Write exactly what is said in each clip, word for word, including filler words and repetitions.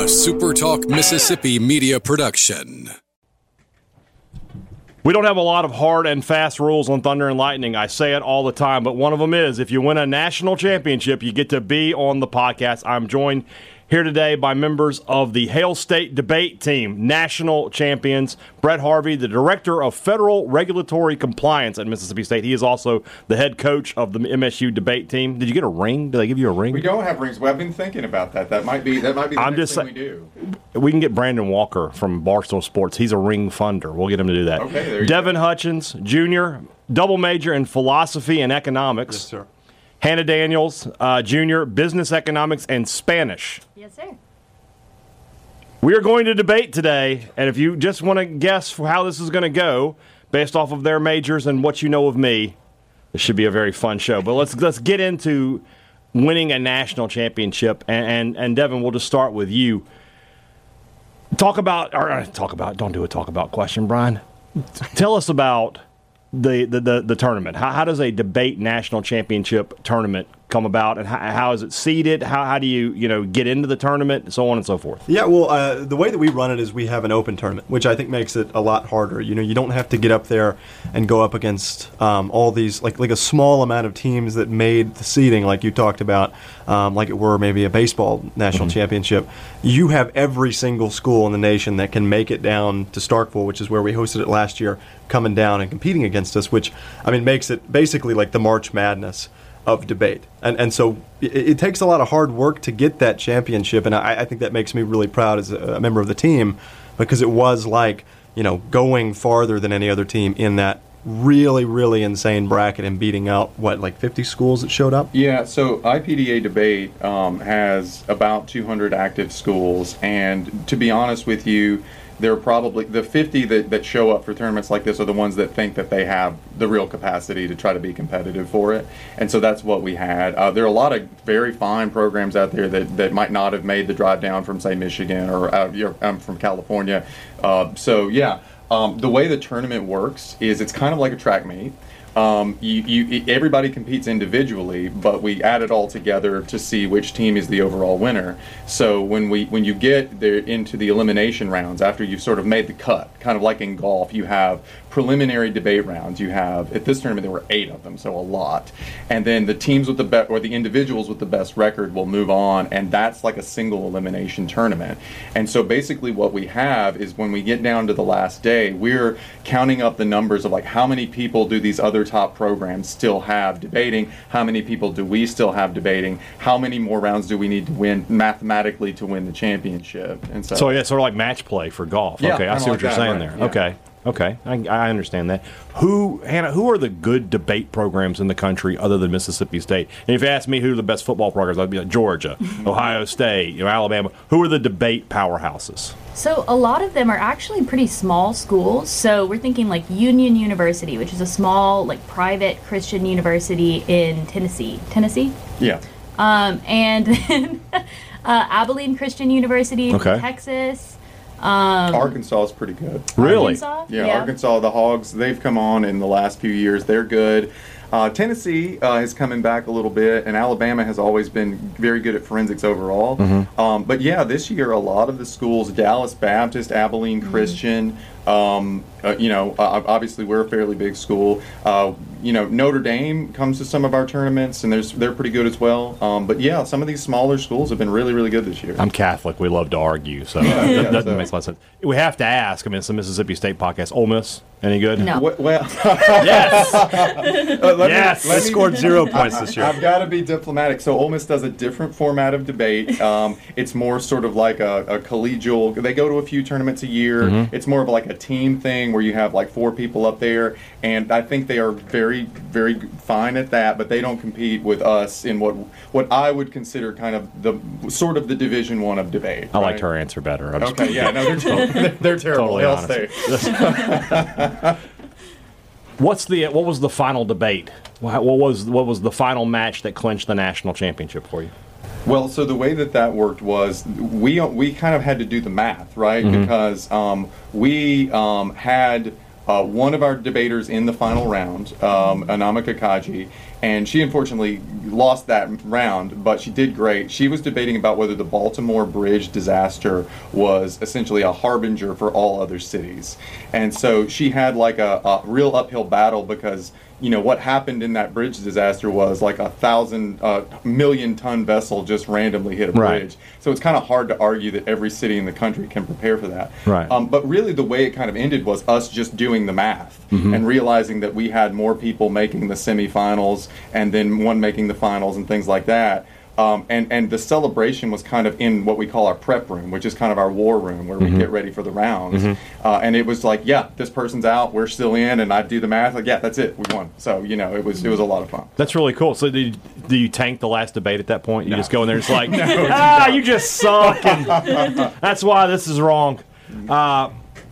A SuperTalk Mississippi media production. We don't have a lot of hard and fast rules on Thunder and Lightning. I say it all the time, but one of them is if you win a national championship, you get to be on the podcast. I'm joined here today by members of the Hail State debate team, national champions. Brett Harvey, the Director of Federal Regulatory Compliance at Mississippi State. He is also the head coach of the M S U debate team. Did you get a ring? Did they give you a ring? We don't have rings. Well, I've been thinking about that. That might be that might be the I'm next just thing sa- we do. We can get Brandon Walker from Barstool Sports. He's a ring funder. We'll get him to do that. Okay, there you Devin go. Hutchins, Junior, double major in philosophy and economics. Yes, sir. Hannah Daniels, uh, Junior, business economics and Spanish. Yes, sir. We are going to debate today, and if you just want to guess how this is going to go based off of their majors and what you know of me, this should be a very fun show. But let's let's get into winning a national championship, and and, and Devin, we'll just start with you. Talk about, or uh, talk about, don't do a talk about question, Brian. Tell us about the the, the, the tournament. How, how does a debate national championship tournament come about, and how, how is it seeded? How how do you you know get into the tournament, and so on and so forth? Yeah, well, uh, the way that we run it is we have an open tournament, which I think makes it a lot harder. You know, you don't have to get up there and go up against um, all these, like like a small amount of teams that made the seeding, like you talked about, um, like it were maybe a baseball national mm-hmm. championship. You have every single school in the nation that can make it down to Starkville, which is where we hosted it last year, coming down and competing against us, which, I mean, makes it basically like the March Madness of debate. And and so it, it takes a lot of hard work to get that championship, and I, I think that makes me really proud as a, a member of the team, because it was like, you know, going farther than any other team in that really, really insane bracket and beating out, what, like fifty schools that showed up? Yeah, so I P D A debate um, has about two hundred active schools, and to be honest with you, there are probably the fifty that, that show up for tournaments like this are the ones that think that they have the real capacity to try to be competitive for it. And so that's what we had. Uh, there are a lot of very fine programs out there that, that might not have made the drive down from, say, Michigan or uh, you're, I'm from California. Uh, so, yeah, um, the way the tournament works is it's kind of like a track meet. Um, you, you, everybody competes individually, but we add it all together to see which team is the overall winner. So when we when you get there into the elimination rounds, after you've sort of made the cut, kind of like in golf, you have preliminary debate rounds. You have, at this tournament, there were eight of them, so a lot. And then the teams with the best, or the individuals with the best record will move on, and that's like a single elimination tournament. And so basically what we have is when we get down to the last day, we're counting up the numbers of like how many people do these other top programs still have debating, how many people do we still have debating, how many more rounds do we need to win mathematically to win the championship. And so, So yeah, sort of like match play for golf. Yeah, okay, I kinda see what like you're that, saying right, there. yeah. Okay, okay, I, I understand that. Who, Hannah, who are the good debate programs in the country other than Mississippi State? And if you ask me who are the best football programs, I'd be like Georgia, Ohio State, you know, Alabama. Who are the debate powerhouses? So a lot of them are actually pretty small schools. So we're thinking like Union University, which is a small, like private Christian university in Tennessee. Tennessee? yeah. Um, and then uh, Abilene Christian University in Okay. Texas. Um, Arkansas is pretty good. Really? Arkansas? Yeah, Arkansas, the Hogs, they've come on in the last few years. They're good. Uh, Tennessee uh, is coming back a little bit, and Alabama has always been very good at forensics overall. Mm-hmm. Um, but yeah, this year a lot of the schools, Dallas Baptist, Abilene Christian, um, uh, you know, uh, obviously we're a fairly big school. Uh, you know, Notre Dame comes to some of our tournaments, and there's, they're pretty good as well. Um, but yeah, some of these smaller schools have been really, really good this year. I'm Catholic. We love to argue, so Yeah, yeah, that, that so- makes a lot of sense. We have to ask. I mean, it's a Mississippi State podcast. Ole Miss, any good? No. Well, well Yes. uh, let Yes. me, let They me- scored zero points this year. I've got to be diplomatic. So Ole Miss does a different format of debate. Um, it's more sort of like a, a collegial. They go to a few tournaments a year. Mm-hmm. It's more of like a team thing where you have like four people up there, and I think they are very, very fine at that. But they don't compete with us in what what I would consider kind of the sort of the Division One of debate. I liked right? her answer better. I'm just- Okay, yeah, no, they're they're, they're terrible. Totally They'll honest. stay. What's the what was the final debate? What what was what was the final match that clinched the national championship for you? Well, so the way that that worked was we we kind of had to do the math, right? Mm-hmm. Because um, we um, had uh, one of our debaters in the final round, um, Anamika Kaji, and she unfortunately lost that round, but she did great. She was debating about whether the Baltimore Bridge disaster was essentially a harbinger for all other cities. And so she had like a, a real uphill battle because, you know, what happened in that bridge disaster was like a thousand, uh, million ton vessel just randomly hit a Right. bridge. So it's kind of hard to argue that every city in the country can prepare for that. Right. Um, but really the way it kind of ended was us just doing the math Mm-hmm. and realizing that we had more people making the semifinals and then one making the finals and things like that. Um, and, and the celebration was kind of in what we call our prep room, which is kind of our war room where we Mm-hmm. get ready for the rounds. Uh, and it was like, yeah, this person's out, we're still in, and I do the math, like, yeah, that's it, we won. So, you know, it was it was a lot of fun. That's really cool. So do you, do you tank the last debate at that point? You No. just go in there and it's like, ah, you just suck. And that's why this is wrong. Uh,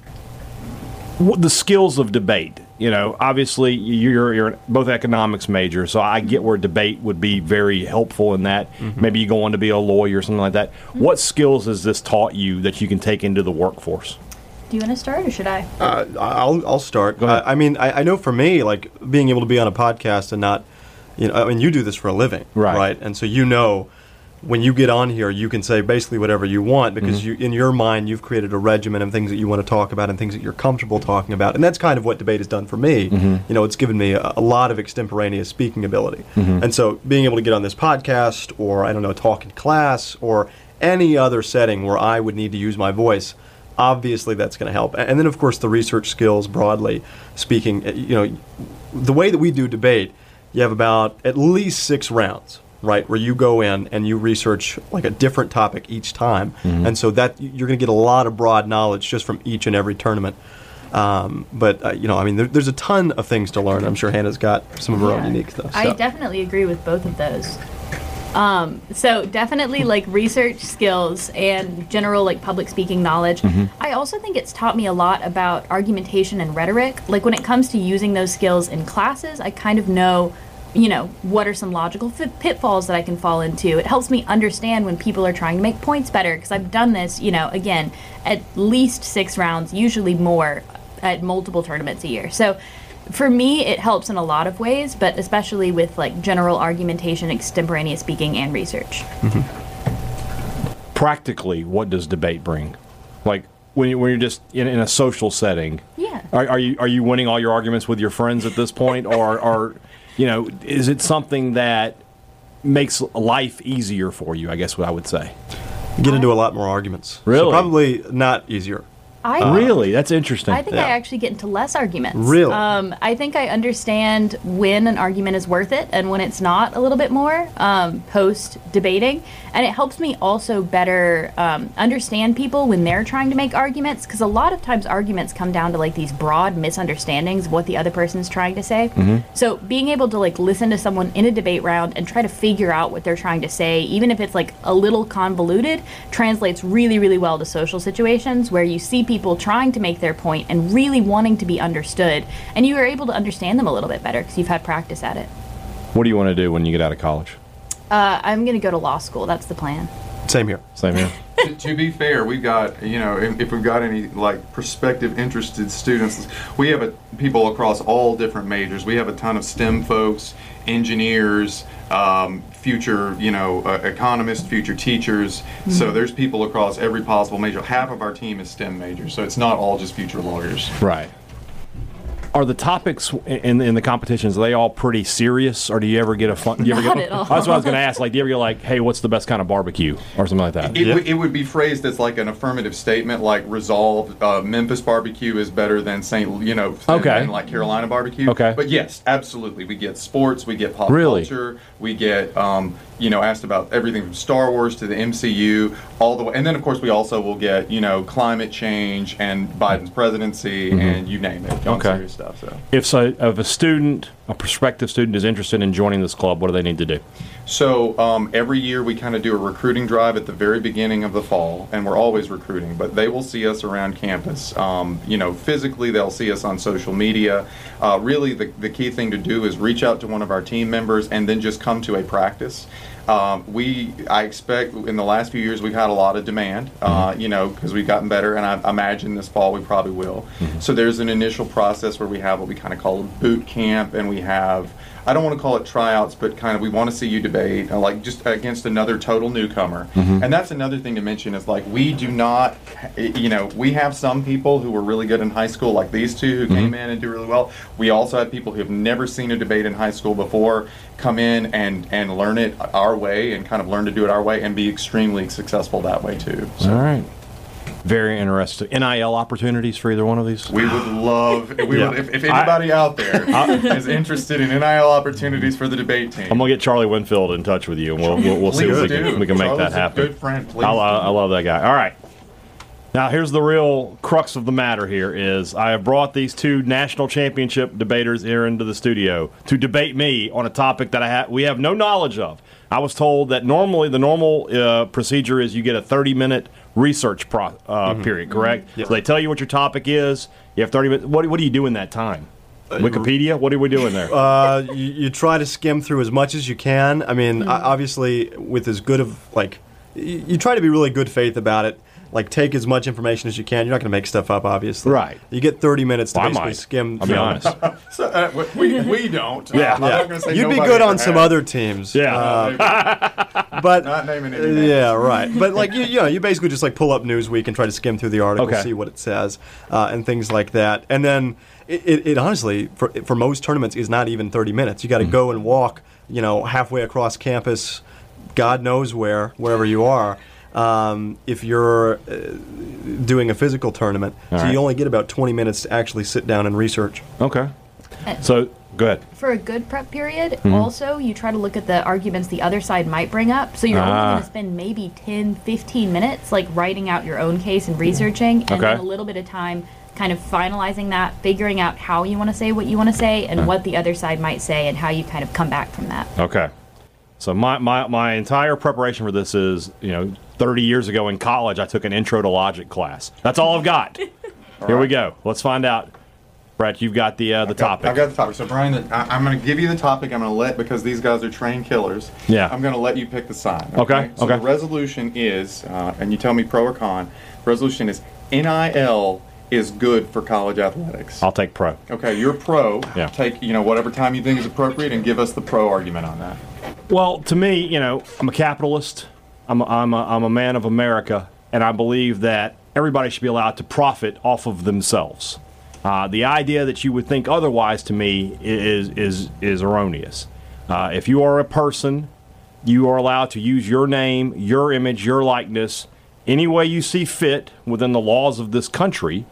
what, the skills of debate. You know, obviously you're you're both economics majors, so I get where debate would be very helpful in that. Maybe you go on to be a lawyer or something like that. What skills has this taught you that you can take into the workforce? Do you want to start or should I? Uh, I'll I'll start. Go ahead. I, I mean, I, I know for me, like being able to be on a podcast and not, you know, I mean, you do this for a living, Right. Right, and so you know, when you get on here, you can say basically whatever you want because Mm-hmm. you, in your mind, you've created a regimen of things that you want to talk about and things that you're comfortable talking about, and that's kind of what debate has done for me. Mm-hmm. You know, it's given me a, a lot of extemporaneous speaking ability, Mm-hmm. and so being able to get on this podcast or I don't know, talk in class or any other setting where I would need to use my voice. Obviously, that's going to help. And then, of course, the research skills, broadly speaking. uh, You know, the way that we do debate, you have about at least six rounds, right, where you go in and you research like a different topic each time. And so that you're going to get a lot of broad knowledge just from each and every tournament. Um, but, uh, you know, I mean, there, there's a ton of things to learn. I'm sure Hannah's got some of her own Yeah. unique stuff. I so. definitely agree with both of those. Um, so definitely like research skills and general like public speaking knowledge. I also think it's taught me a lot about argumentation and rhetoric. Like when it comes to using those skills in classes, I kind of know, you know, what are some logical fit- pitfalls that I can fall into. It helps me understand when people are trying to make points better because I've done this, you know, again, at least six rounds, usually more at multiple tournaments a year. So for me, it helps in a lot of ways, but especially with like general argumentation, extemporaneous speaking, and research. Practically, what does debate bring? Like when, you, when you're just in, in a social setting, Yeah. are, are you are you winning all your arguments with your friends at this point, or, or you know, is it something that makes life easier for you? I guess what I would say. Get into a lot more arguments. Really? So probably not easier. I really, that's interesting. I think Yeah. I actually get into less arguments. Really? Um, I think I understand when an argument is worth it and when it's not a little bit more um, post debating. And it helps me also better um, understand people when they're trying to make arguments because a lot of times arguments come down to like these broad misunderstandings of what the other person's trying to say. So being able to like listen to someone in a debate round and try to figure out what they're trying to say, even if it's like a little convoluted, translates really, really well to social situations where you see people people trying to make their point and really wanting to be understood, and you are able to understand them a little bit better because you've had practice at it. What do you want to do when you get out of college? Uh, I'm going to go to law school. That's the plan. Same here. Same here. to, to be fair, we've got, you know, if, if we've got any like prospective interested students, we have a, people across all different majors. We have a ton of STEM folks, engineers, um, future, you know, uh, economists, future teachers. Mm-hmm. So there's people across every possible major. Half of our team is STEM majors, so it's not all just future lawyers. Right. Are the topics in in the competitions, are they all pretty serious, or do you ever get a fun? Do you ever Not get, at all. That's what I was going to ask. Like, do you ever get like, hey, what's the best kind of barbecue, or something like that? It, Yeah. w- it would be phrased as like an affirmative statement, like resolved. Uh, Memphis barbecue is better than Saint, you know, than, Okay. than like Carolina barbecue. Okay. But yes, absolutely, we get sports, we get pop Really? culture, we get, um, you know, asked about everything from Star Wars to the M C U, all the way, and then of course we also will get, you know, climate change and Biden's presidency and you name it, on Mm-hmm. Okay. serious stuff. So. If so, if a student, a prospective student, is interested in joining this club, what do they need to do? So um, every year we kind of do a recruiting drive at the very beginning of the fall, and we're always recruiting. But they will see us around campus. Um, you know, physically they'll see us on social media. Uh, really, the the key thing to do is reach out to one of our team members and then just come to a practice. Um, we, I expect, in the last few years we've had a lot of demand. Uh, you know, because we've gotten better, and I imagine this fall we probably will. So there's an initial process where we have what we kind of call a boot camp, and we have I don't want to call it tryouts, but kind of we want to see you debate, uh, like just against another total newcomer. Mm-hmm. And that's another thing to mention is like we do not, you know, we have some people who were really good in high school, like these two who Mm-hmm. came in and do really well. We also have people who have never seen a debate in high school before come in and, and learn it our way and kind of learn to do it our way and be extremely successful that way too. So. All right. Very interesting. N I L opportunities for either one of these? We would love, if, we Yeah. would, if, if anybody I, out there is interested in N I L opportunities for the debate team. I'm going to get Charlie Winfield in touch with you, and we'll, we'll, we'll see if we do. can, we can make Charlie's that happen. A good friend. Please I, I, do. I love that guy. All right. Now, here's the real crux of the matter here is I have brought these two national championship debaters here into the studio to debate me on a topic that I ha- we have no knowledge of. I was told that normally the normal uh, procedure is you get a thirty-minute research pro- uh, mm-hmm. period, correct? Mm-hmm. Yep. So they tell you what your topic is. You have thirty minutes. What, what do you do in that time? Wikipedia? What are we doing there? Uh, you, you try to skim through as much as you can. I mean, mm. obviously, with as good of, like, you, you try to be really good faith about it. Like, take as much information as you can. You're not going to make stuff up, obviously. Right. You get thirty minutes to well, basically I might. skim. I'll be honest. So, uh, we, we don't. Yeah. Uh, I'm not gonna say You'd be nobody good on ever some has. other teams. Yeah. Uh, But not naming any uh, names. yeah, right. But like you, you know, you basically just like pull up Newsweek and try to skim through the article, Okay. see what it says, uh, and things like that. And then it, it, it honestly, for for most tournaments, is not even thirty minutes. You got to Mm-hmm. go and walk, you know, halfway across campus, God knows where, wherever you are. Um, if you're uh, doing a physical tournament, All so right. you only get about twenty minutes to actually sit down and research. Okay. So, go ahead. For a good prep period, Mm-hmm. also, you try to look at the arguments the other side might bring up. So you're Ah. only going to spend maybe ten, fifteen minutes, like, writing out your own case and researching, and Okay. then a little bit of time kind of finalizing that, figuring out how you want to say what you want to say, and what the other side might say, and how you kind of come back from that. Okay. So my, my, my entire preparation for this is, you know, thirty years ago in college, I took an intro to logic class. That's all I've got. Here we go. Let's find out. Brett, you've got the uh, the I've got- topic. I've got the topic. So, Brian, I, I'm going to give you the topic. I'm going to let, because these guys are trained killers, Yeah. I'm going to let you pick the side. Okay, So okay. the resolution is, uh, and you tell me pro or con, the resolution is N I L is good for college athletics. I'll take pro. Okay, you're pro. Yeah. Take, you know, whatever time you think is appropriate and give us the pro argument on that. Well, to me, you know, I'm a capitalist. I'm a, I'm a, I'm a man of America, and I believe that everybody should be allowed to profit off of themselves. Uh, the idea that you would think otherwise, to me, is is is erroneous. Uh, if you are a person, you are allowed to use your name, your image, your likeness, any way you see fit within the laws of this country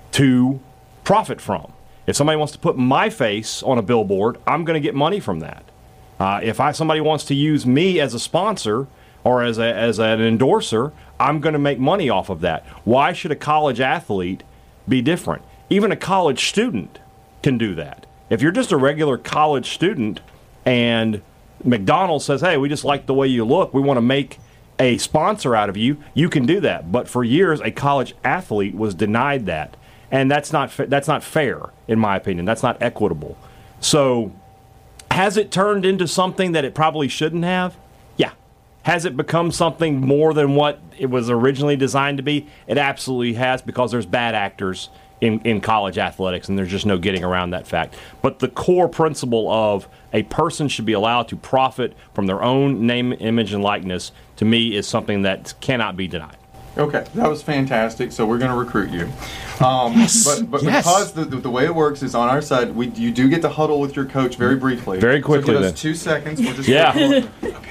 to profit from. If somebody wants to put my face on a billboard, I'm going to get money from that. Uh, if I somebody wants to use me as a sponsor or as a, as an endorser, I'm going to make money off of that. Why should a college athlete be different? Even a college student can do that. If you're just a regular college student and McDonald's says, hey, we just like the way you look, we want to make a sponsor out of you, you can do that. But for years, a college athlete was denied that. And that's not fa- that's not fair, in my opinion. That's not equitable. So has it turned into something that it probably shouldn't have? Yeah. Has it become something more than what it was originally designed to be? It absolutely has, because there's bad actors in, in college athletics, and there's just no getting around that fact. But the core principle of a person should be allowed to profit from their own name, image, and likeness, to me, is something that cannot be denied. Okay, that was fantastic. So we're going to recruit you. Um, yes, but but yes. because the, the, the way it works is on our side, we you do get to huddle with your coach very briefly. Very quickly, So give then. us two seconds. We'll just Yeah. Okay.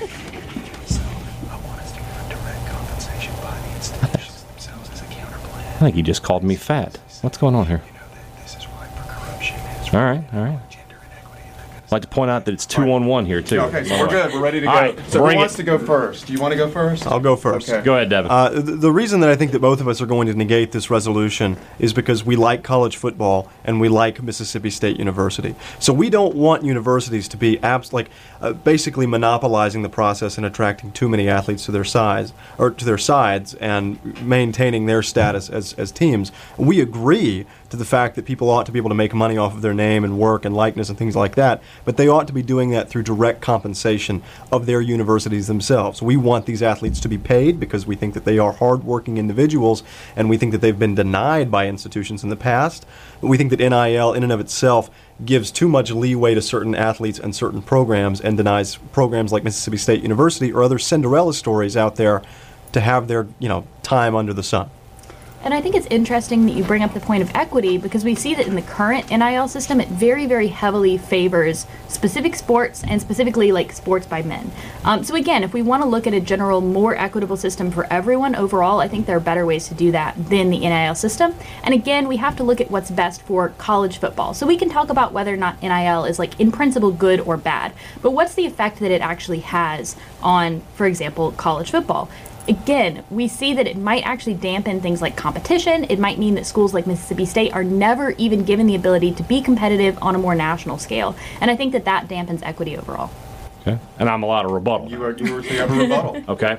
So I want us to give a direct compensation by the institutions themselves as a counterplan. I think he just called me fat. What's going on here? You know that this is ripe for corruption. and it's All ripe right, all right. for gender inequity and that kind of I'd like to point out that it's two on one here, too. Okay, so we're good. We're ready to go. All right, so who bring wants it. to go first? Do you want to go first? I'll go first. Okay. Go ahead, Devin. Uh, the, the reason that I think that both of us are going to negate this resolution is because we like college football and we like Mississippi State University. So we don't want universities to be abs- like uh, basically monopolizing the process and attracting too many athletes to their sides or to their sides and maintaining their status as, as teams. We agree to the fact that people ought to be able to make money off of their name and work and likeness and things like that, but they ought to be doing that through direct compensation of their universities themselves. We want these athletes to be paid because we think that they are hardworking individuals, and we think that they've been denied by institutions in the past. But we think that N I L in and of itself gives too much leeway to certain athletes and certain programs and denies programs like Mississippi State University or other Cinderella stories out there to have their, you know, time under the sun. And I think it's interesting that you bring up the point of equity, because we see that in the current N I L system, it very, very heavily favors specific sports, and specifically like sports by men. Um, so again, if we want to look at a general, more equitable system for everyone overall, I think there are better ways to do that than the N I L system. And again, we have to look at what's best for college football. So we can talk about whether or not N I L is like in principle good or bad, but what's the effect that it actually has on, for example, college football? Again, we see that it might actually dampen things like competition. It might mean that schools like Mississippi State are never even given the ability to be competitive on a more national scale. And I think that that dampens equity overall. Okay. And I'm allowed a rebuttal. You are you were you have a rebuttal. Okay.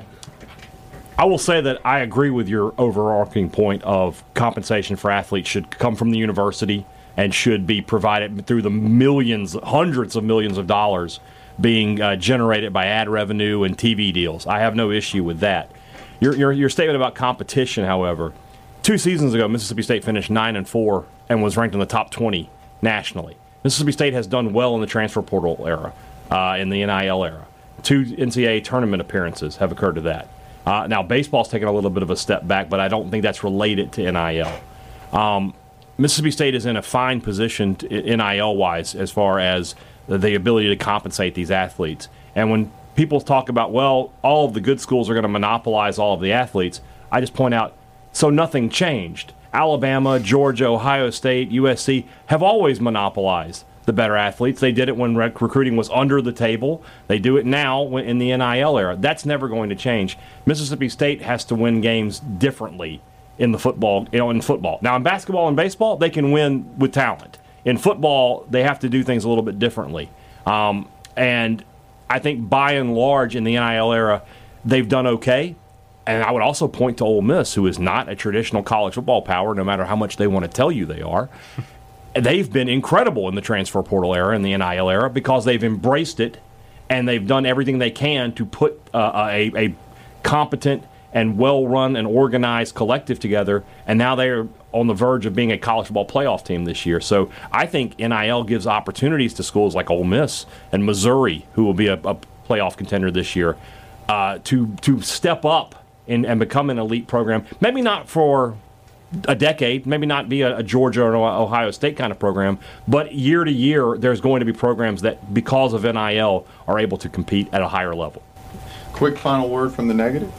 I will say that I agree with your overarching point of compensation for athletes should come from the university and should be provided through the millions, hundreds of millions of dollars being uh, generated by ad revenue and T V deals. I have no issue with that. Your, your your statement about competition, however, two seasons ago, Mississippi State finished nine and four and was ranked in the top twenty nationally. Mississippi State has done well in the transfer portal era, uh, in the N I L era. Two N C double A tournament appearances have occurred to that. Uh, now, baseball's taken a little bit of a step back, but I don't think that's related to N I L. Um, Mississippi State is in a fine position N I L-wise as far as the ability to compensate these athletes. And when people talk about, well, all of the good schools are going to monopolize all of the athletes, I just point out, so nothing changed. Alabama, Georgia, Ohio State, U S C have always monopolized the better athletes. They did it when rec- recruiting was under the table. They do it now in the N I L era. That's never going to change. Mississippi State has to win games differently in the football, you know, in football. Now, in basketball and baseball, they can win with talent. In football, they have to do things a little bit differently. Um, and I think by and large in the N I L era, they've done okay. And I would also point to Ole Miss, who is not a traditional college football power, no matter how much they want to tell you they are. They've been incredible in the transfer portal era and the N I L era because they've embraced it and they've done everything they can to put uh, a, a competent and well-run and organized collective together, and now they're on the verge of being a college football playoff team this year. So I think N I L gives opportunities to schools like Ole Miss and Missouri, who will be a, a playoff contender this year, uh, to to step up in, and become an elite program. Maybe not for a decade, maybe not be a, a Georgia or an Ohio State kind of program, but year to year there's going to be programs that, because of N I L, are able to compete at a higher level. Quick final word from the negative.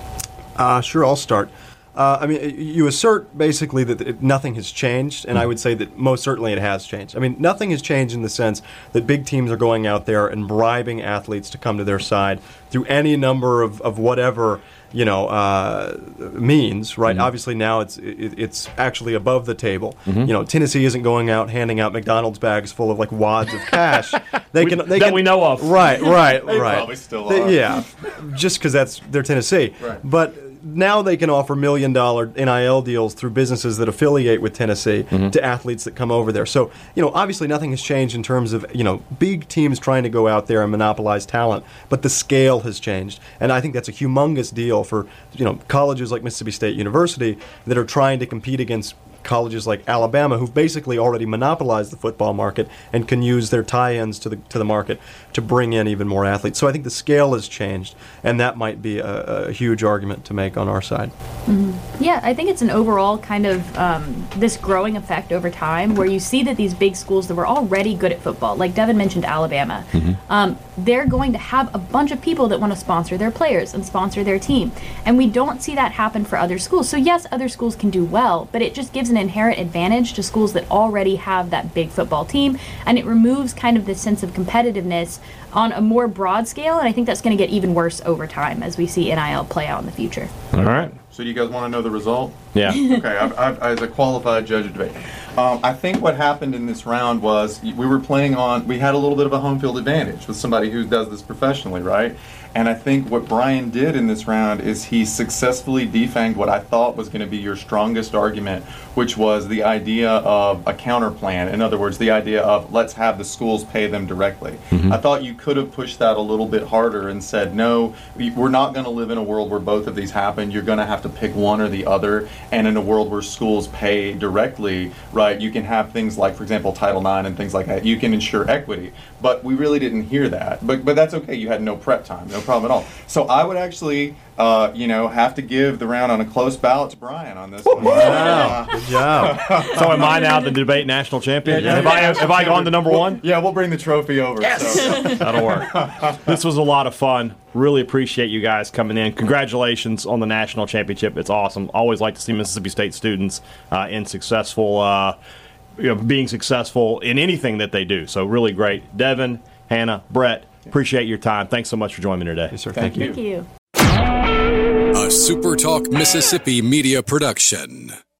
Uh, sure, I'll start. Uh, I mean, you assert basically that it, nothing has changed, and I would say that most certainly it has changed. I mean, nothing has changed in the sense that big teams are going out there and bribing athletes to come to their side through any number of, of whatever, you know, uh, means, right? Mm-hmm. Obviously now it's it, it's actually above the table. Mm-hmm. You know, Tennessee isn't going out handing out McDonald's bags full of like wads of cash. They we, can they that can, we know of. Right, right, they right. Probably still They, are. yeah, just because that's they're Tennessee. Right. But now they can offer million dollar N I L deals through businesses that affiliate with Tennessee mm-hmm. to athletes that come over there. So, you know, obviously nothing has changed in terms of, you know, big teams trying to go out there and monopolize talent, but the scale has changed. And I think that's a humongous deal for, you know, colleges like Mississippi State University that are trying to compete against colleges like Alabama, who've basically already monopolized the football market and can use their tie-ins to the to the market to bring in even more athletes. So I think the scale has changed, and that might be a, a huge argument to make on our side. Mm-hmm. Yeah, I think it's an overall kind of um, this growing effect over time where you see that these big schools that were already good at football, like Devin mentioned Alabama, mm-hmm. um, they're going to have a bunch of people that want to sponsor their players and sponsor their team. And we don't see that happen for other schools. So yes, other schools can do well, but it just gives an inherent advantage to schools that already have that big football team, and it removes kind of this sense of competitiveness on a more broad scale, and I think that's going to get even worse over time as we see N I L play out in the future. All right. So do you guys want to know the result? Yeah. Okay, I've, I've, as a qualified judge of debate, um, I think what happened in this round was we were playing on, we had a little bit of a home field advantage with somebody who does this professionally, right? And I think what Brian did in this round is he successfully defanged what I thought was going to be your strongest argument, which was the idea of a counter plan. In other words, the idea of let's have the schools pay them directly. Mm-hmm. I thought you could have pushed that a little bit harder and said, no, we're not going to live in a world where both of these happen. You're going to have to pick one or the other. And in a world where schools pay directly, right, you can have things like, for example, Title nine and things like that. You can ensure equity. But we really didn't hear that. But but that's okay. You had no prep time. No problem at all. So I would actually, uh, you know, have to give the round on a close ballot to Brian on this one. Wow. Good job. So am I now the debate national champion? Yeah, yeah, have, yeah. I, have I gone to number one? Yeah, we'll bring the trophy over. Yes. So. That'll work. This was a lot of fun. Really appreciate you guys coming in. Congratulations on the national championship. It's awesome. Always like to see Mississippi State students uh, in successful, uh, you know, being successful in anything that they do. So really great. Devin, Hannah, Brett, appreciate your time. Thanks so much for joining me today. Yes, sir. Thank Thank you. you. Thank you. A SuperTalk Mississippi media production.